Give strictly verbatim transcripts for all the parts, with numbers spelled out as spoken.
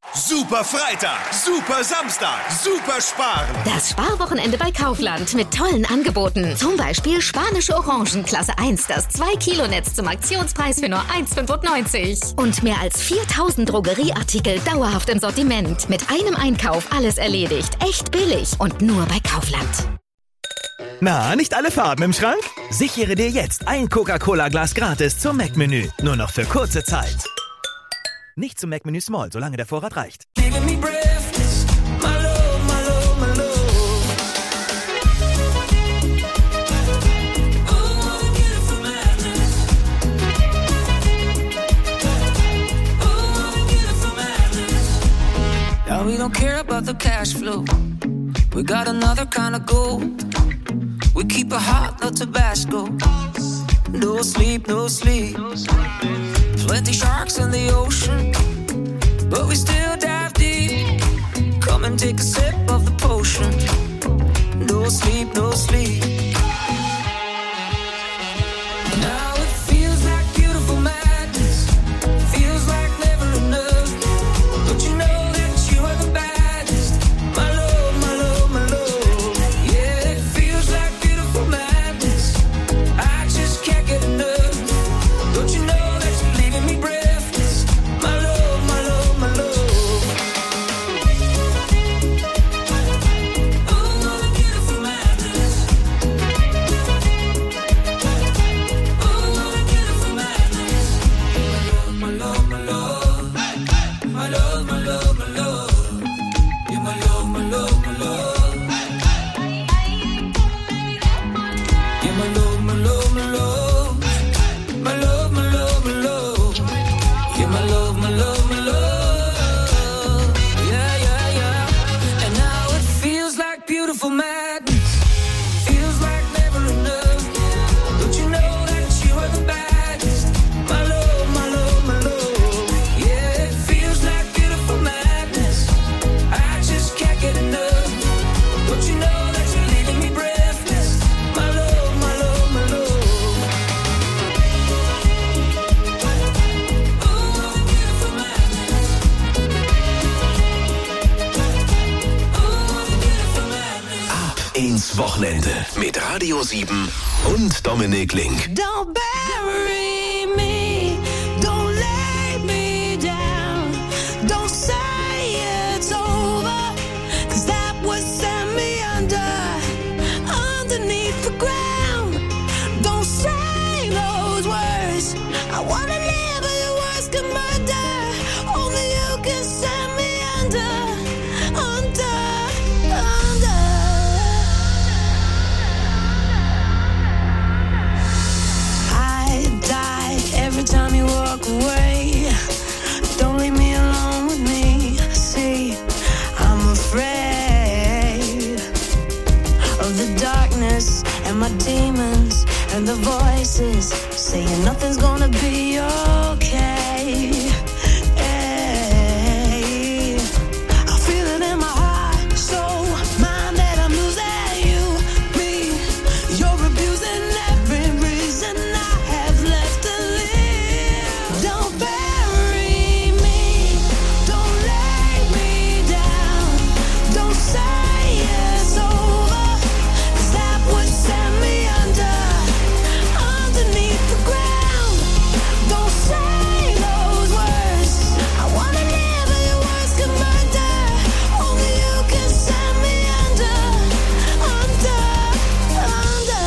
Super Freitag, super Samstag, super Sparen. Das Sparwochenende bei Kaufland mit tollen Angeboten. Zum Beispiel spanische Orangen Klasse eins, das zwei Kilo Netz zum Aktionspreis für nur eins fünfundneunzig. Und mehr als viertausend Drogerieartikel dauerhaft im Sortiment. Mit einem Einkauf alles erledigt. Echt billig und nur bei Kaufland. Na, nicht alle Farben im Schrank? Sichere dir jetzt ein Coca-Cola-Glas gratis zum Mac-Menü. Nur noch für kurze Zeit. Nicht zum Mac-Menü Small, solange der Vorrat reicht. Now we don't care about the cash flow. We got another kind of gold. We keep it hot, no Tabasco. No sleep, no sleep. Plenty sharks in the ocean, but we still dive deep. Come and take a sip of the potion. No sleep, no sleep. Now it feels like beautiful madness. Feels like never enough. Don't you know that you are the baddest? My love, my love, my love. Yeah, it feels like beautiful madness. I just can't get enough. Don't you know? Wochenende mit Radio sieben und Dominik Link. Don't bury me, don't lay me down, don't say it's over, 'cause that would send me under, underneath the ground. Don't say those words, I wanna live but your words can murder, only you can send me under, under. Every time you walk away, don't leave me alone with me. See, I'm afraid of the darkness and my demons and the voices saying nothing's gonna be okay. Hey, I feel it in my heart, soul, mind that I'm losing you, me. You're abusing every reason I have left to live. Don't bury me, don't lay me down, don't say it's over, 'cause that would send me under, underneath the ground. Don't say those words, I wanna live but your words can murder, only you can send me under, under, under.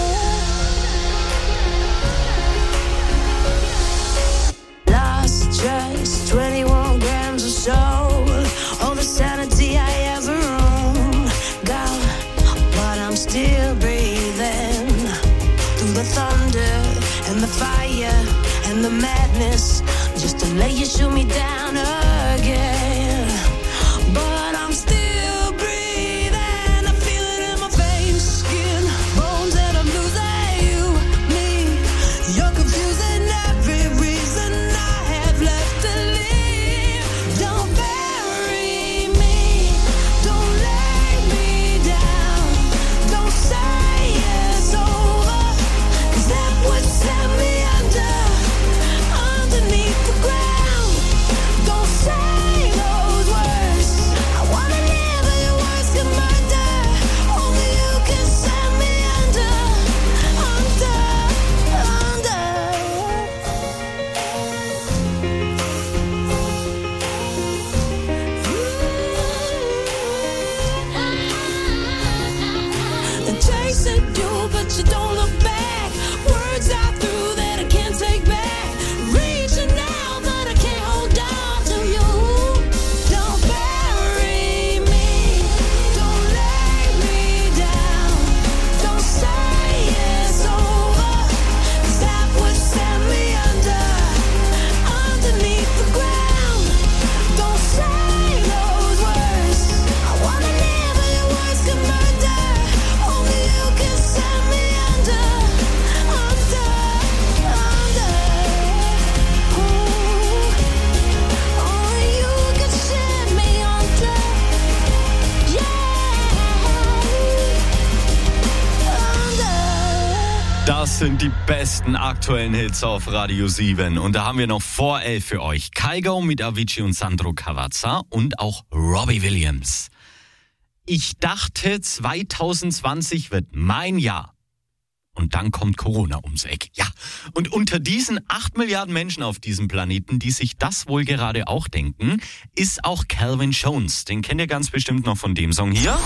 Lost just twenty-one grams or so, all the sanity I ever owned, gone, but I'm still breathing through the thunder and the fire and the madness, just to let you shoot me down again. But I'm still breathing, I feel it in my veins, skin, bones, and I'm losing you, me. You're confusing every reason I have left to live. Don't bury me, don't lay me down, don't say it's over, 'cause that would send me under, underneath the ground. Don't sind die besten aktuellen Hits auf Radio sieben. Und da haben wir noch vor elf für euch Kygo mit Avicii und Sandro Cavazza und auch Robbie Williams. Ich dachte, zwanzig zwanzig wird mein Jahr. Und dann kommt Corona ums Eck. Ja, und unter diesen acht Milliarden Menschen auf diesem Planeten, die sich das wohl gerade auch denken, ist auch Calvin Jones. Den kennt ihr ganz bestimmt noch von dem Song hier.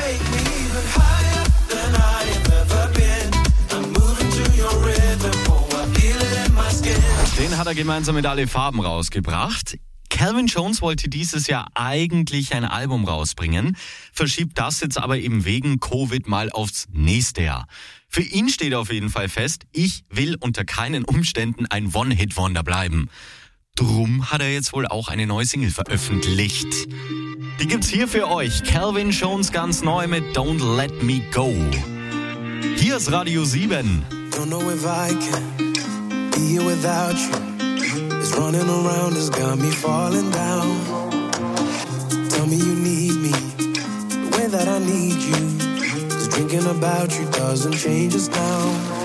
Den hat er gemeinsam mit Alle Farben rausgebracht. Calvin Jones wollte dieses Jahr eigentlich ein Album rausbringen, verschiebt das jetzt aber eben wegen Covid mal aufs nächste Jahr. Für ihn steht auf jeden Fall fest, ich will unter keinen Umständen ein One-Hit-Wonder bleiben. Drum hat er jetzt wohl auch eine neue Single veröffentlicht. Die gibt's hier für euch. Calvin Jones ganz neu mit Don't Let Me Go. Hier ist Radio sieben. Don't know if I can be here without you. This running around has got me falling down. Tell me you need me the way that I need you. Cause drinking about you doesn't change us now.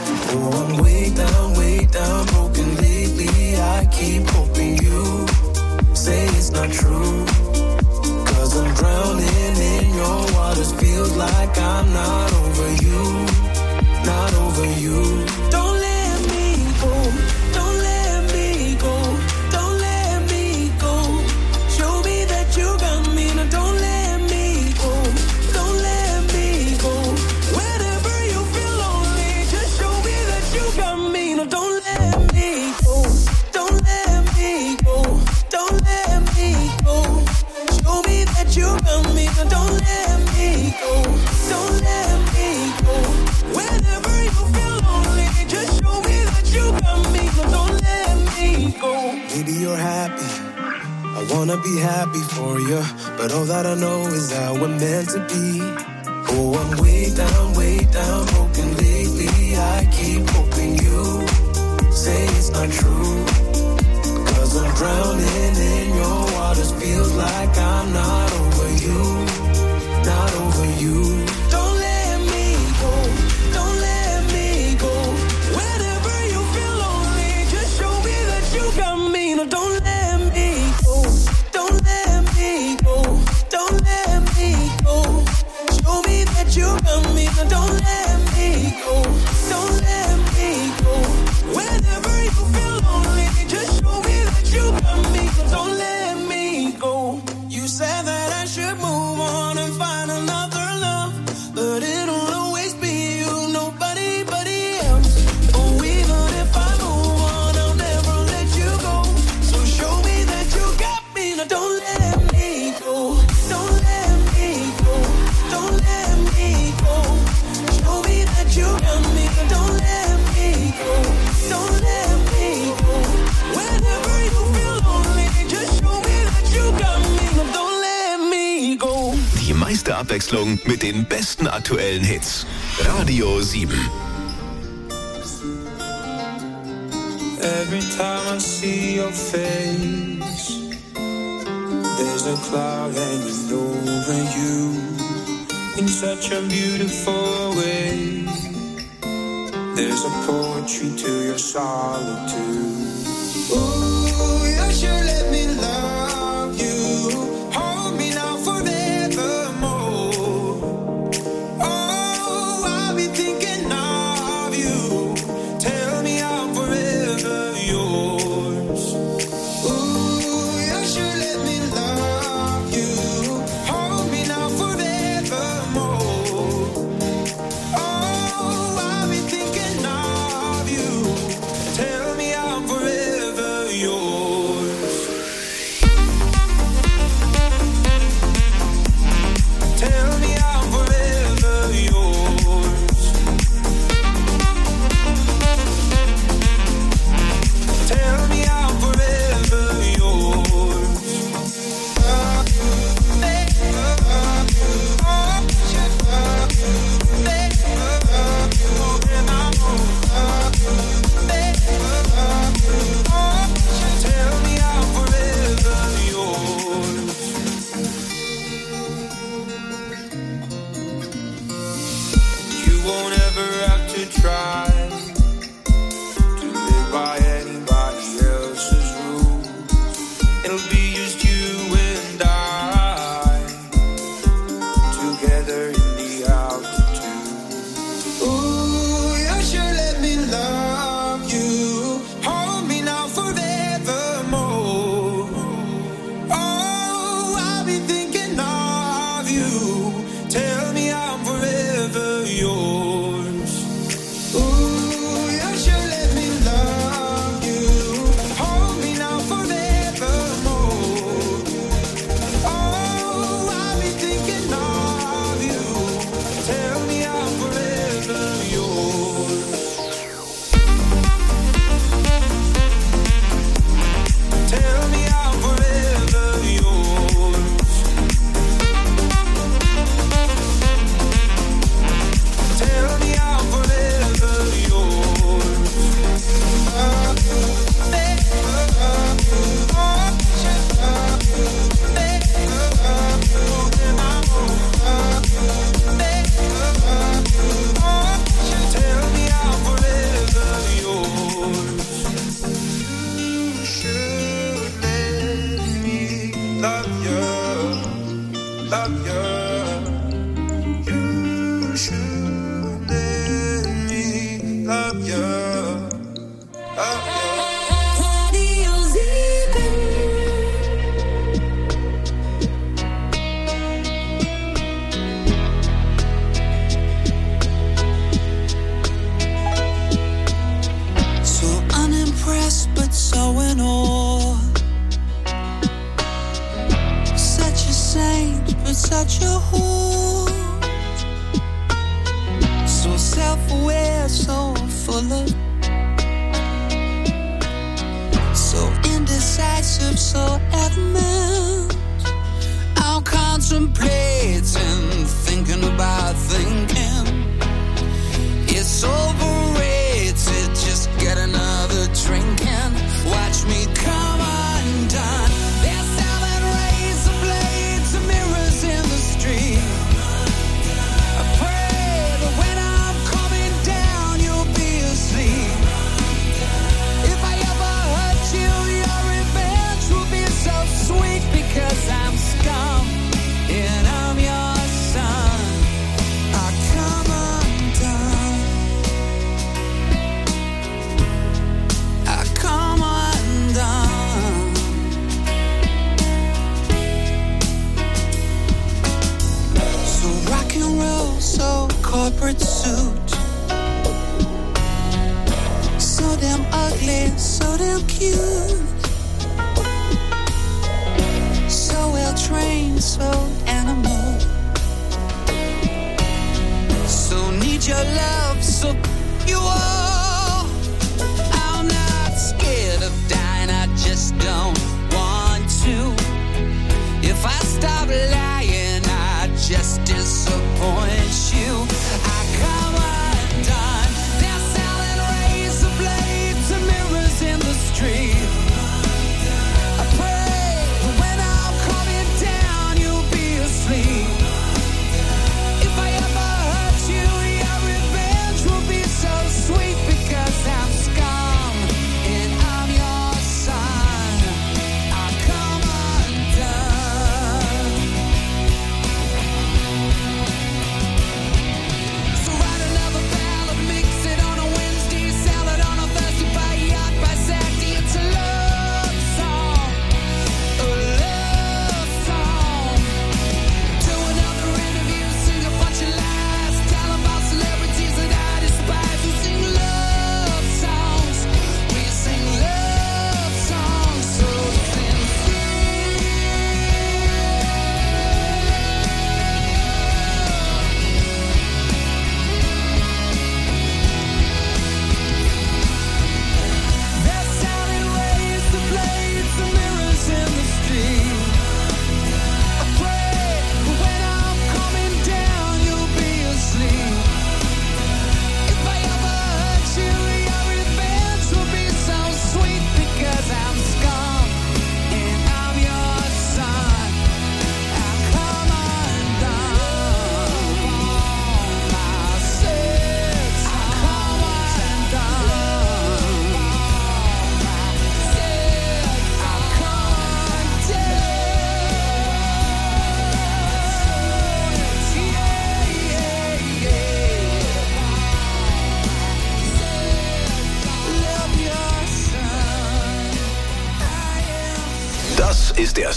Oh, I'm way down, way down, broken lately. I keep hoping you say it's not true. Cause I'm drowning in your waters. Feels like I'm not over you, not over you. Don't let me go, don't let me go, don't let me go. Show me that you got me, now don't let me go, don't let me go. Whenever you feel lonely, just show me that you got me, now don't let me go, don't let me go, don't let me go. Show me that you got me, now don't let me go, don't let me go. Whenever you feel lonely, just show me that you got me, so don't let me go. Maybe you're happy, I wanna be happy for you, but all that I know is that we're meant to be. Oh, I'm way down, way down, broken lately. I keep hoping you say it's not true. Cause I'm drowning in your waters. Feels like I'm not over you, not over you. Don't let me go, don't let me go. Whenever you feel lonely, just show me that you got me. No, don't let me go, don't let me go, don't let me go. Show me that you got me. No, don't let me go, don't let me go. Whenever you feel lonely, just show me that you got me. So don't let me go. You said that I should move on and find another love, but it'll always be you, nobody but else. Oh, even if I move on, I'll never let you go. So show me that you got me. Now don't let me go, don't let me go, don't let me go. Show me that you got me. Now don't let me go, don't let me go. Whenever you feel lonely, just show me that you got me. Now don't let me go. Die meiste Abwechslung mit den besten aktuellen Hits. Radio sieben. Every time I see your face, there's a cloud hanging over you in such a beautiful way. There's a poetry to your solitude. Ooh, you should let me love you. Hold me now forevermore. Oh, I'll be thinking of you. Tell me I'm forever yours. Ooh, you should let me love you. Hold me now forevermore. Oh, I'll be thinking of you. Tell me I'm forever yours. I'll be thinking of you. Tell me I'm forever yours. Ooh, you should let me love you. Hold me now forevermore. Oh, I'll be thinking of you. Tell me I'm forever yours. Tell me I'm forever yours. Tell me I'm forever yours. Tell me I'm forever yours. You should let me love you, love you. You should let me love you, love you. Radio sieben. So unimpressed, but so in awe. Such a saint, but such a whore. So self-aware, so full of. So indecisive, so adamant. I'm contemplating, thinking about thinking. It's overrated, just get another drink and watch me come undone. They're selling razor blades and mirrors in the street. I pray that when I'm coming down, you'll be asleep. If I ever hurt you, your revenge will be so sweet because I'm scum and I'm your son. I come undone. I come undone. So rock and roll, so corporate suit. So damn ugly, so damn cute. So well trained, so animal. So need your love, so you are. I'm not scared of dying, I just don't want to. If I stop lying, I just disappoint you. I come undone. They're selling razor blades and mirrors in the street. I pray that when I'm coming down, you'll be asleep. If I ever hurt you, your revenge will be so sweet because I'm scum and I'm your son. I come undone.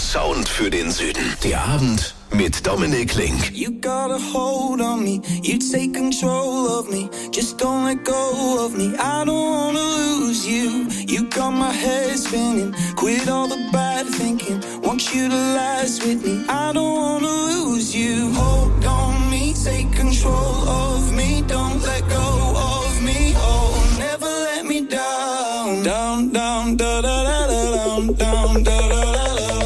Sound für den Süden. Der Abend mit Dominik Link. You got a hold on me, you take control of me. Just don't let go of me, I don't wanna lose you. You got my head spinning, quit all the bad thinking. Want you to last with me, I don't wanna lose you. Hold on me, take control of me. Don't let go of me, oh, never let me down. Down, down, da da da da, down, down, da da da.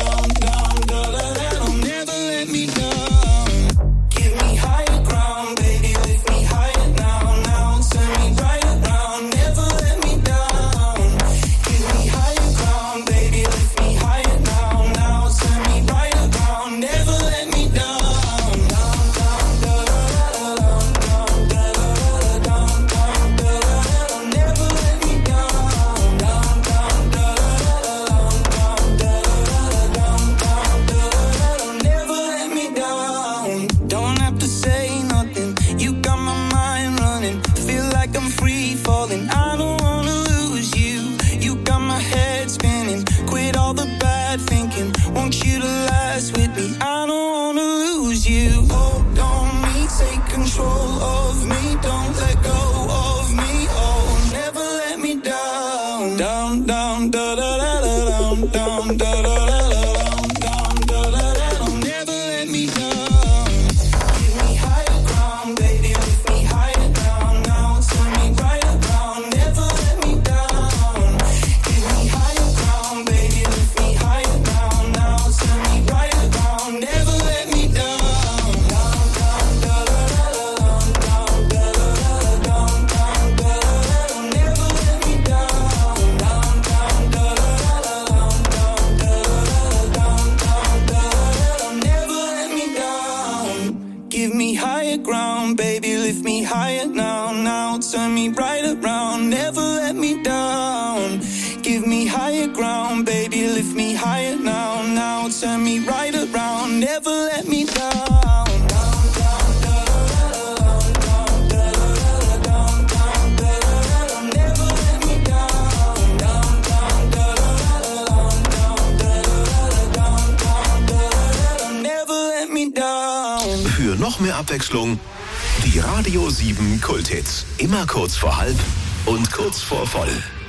Für noch mehr Abwechslung, die Radio sieben Kulthits. Immer kurz vor halb und kurz vor voll.